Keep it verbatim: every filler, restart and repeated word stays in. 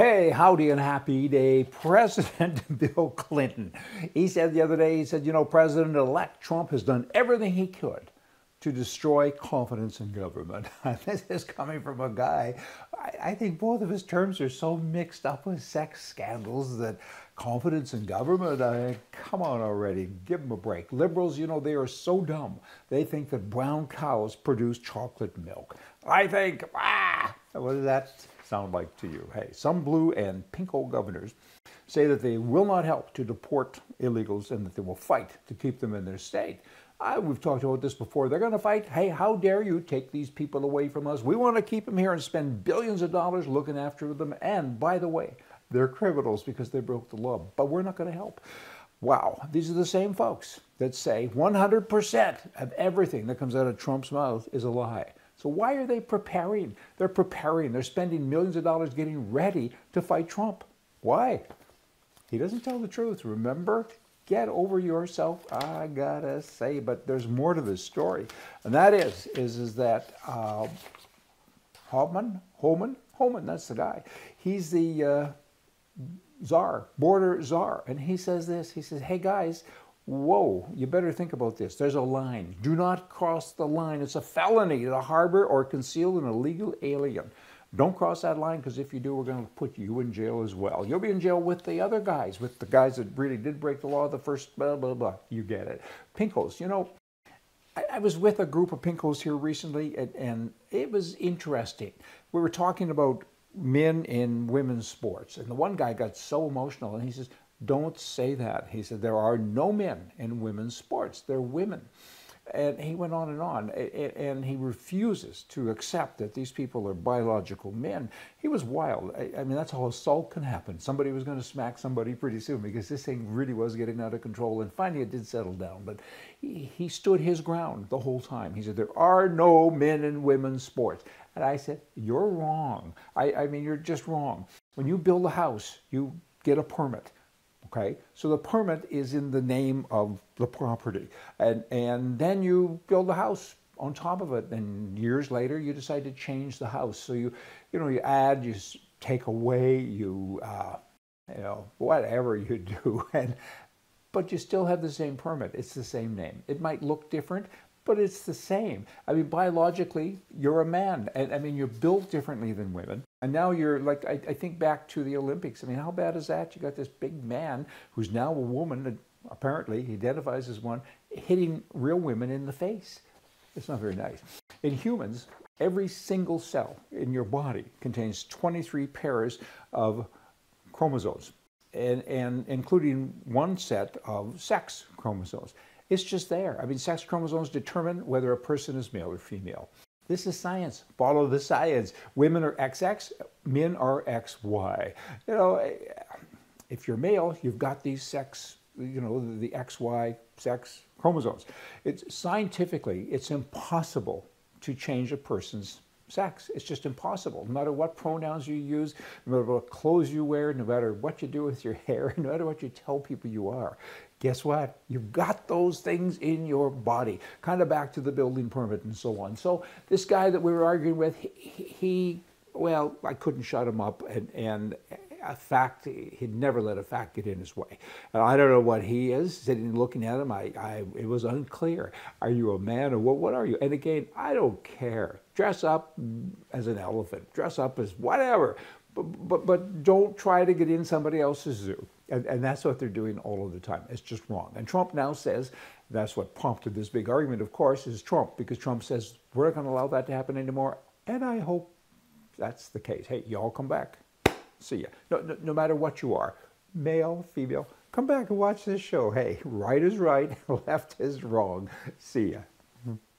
Hey, howdy and happy day, President Bill Clinton. He said the other day, he said, you know, President-elect Trump has done everything he could to destroy confidence in government. This is coming from a guy, I, I think both of his terms are so mixed up with sex scandals that confidence in government, I, come on already, give them a break. Liberals, you know, they are so dumb. They think that brown cows produce chocolate milk. I think, ah, what does that sound like to you? Hey, some blue and pinko governors say that they will not help to deport illegals and that they will fight to keep them in their state. I, we've talked about this before. They're going to fight. Hey, how dare you take these people away from us? We want to keep them here and spend billions of dollars looking after them. And by the way, they're criminals because they broke the law, but we're not going to help. Wow, these are the same folks that say one hundred percent of everything that comes out of Trump's mouth is a lie. So why are they preparing? They're preparing. They're spending millions of dollars getting ready to fight Trump. Why? He doesn't tell the truth. Remember? Get over yourself, I gotta say. But there's more to this story. And that is, is, is that uh, Homan, Homan, Homan, that's the guy. He's the uh, czar, border czar. And he says this, he says, hey guys, whoa, you better think about this. There's a line. Do not cross the line. It's a felony to harbor or conceal an illegal alien. Don't cross that line, because if you do, we're going to put you in jail as well. You'll be in jail with the other guys, with the guys that really did break the law, the first blah, blah, blah. You get it. Pinkos, you know, I, I was with a group of Pinkos here recently, and, and it was interesting. We were talking about men in women's sports, and the one guy got so emotional, and he says, don't say that. He said, there are no men in women's sports. They're women. And he went on and on, and he refuses to accept that these people are biological men. He was wild. I mean, that's how assault can happen. Somebody was going to smack somebody pretty soon, because this thing really was getting out of control. And finally, it did settle down. But he, he stood his ground the whole time. He said, there are no men in women's sports. And I said, you're wrong. I, I mean, you're just wrong. When you build a house, you get a permit. Okay, so the permit is in the name of the property, and and then you build a house on top of it, and years later you decide to change the house. So you, you know, you add, you take away, you, uh, you know, whatever you do, and but you still have the same permit. It's the same name. It might look different, but it's the same. I mean, biologically, you're a man, and I mean, you're built differently than women. And now you're like, I, I think back to the Olympics. I mean, how bad is that? You got this big man who's now a woman, and apparently he identifies as one, hitting real women in the face. It's not very nice. In humans, every single cell in your body contains twenty-three pairs of chromosomes, and, and including one set of sex chromosomes. It's just there. I mean, sex chromosomes determine whether a person is male or female. This is science. Follow the science. Women are X X, men are X Y. You know, if you're male, you've got these sex, you know, the X Y sex chromosomes. It's scientifically, it's impossible to change a person's sex. It's just impossible. No matter what pronouns you use, no matter what clothes you wear, no matter what you do with your hair, no matter what you tell people you are. Guess what? You've got those things in your body. Kind of back to the building permit and so on. So this guy that we were arguing with, he, he well, I couldn't shut him up, and, and a fact, he'd never let a fact get in his way. And I don't know what he is. Sitting looking at him, I, I, it was unclear. Are you a man or what, what are you? And again, I don't care. Dress up as an elephant. Dress up as whatever. But, but, but don't try to get in somebody else's zoo. And, and that's what they're doing all of the time. It's just wrong. And Trump now says, that's what prompted this big argument, of course, is Trump. Because Trump says, we're not going to allow that to happen anymore. And I hope that's the case. Hey, y'all come back. See ya. No, no, no matter what you are, male, female, come back and watch this show. Hey, right is right, left is wrong. See ya.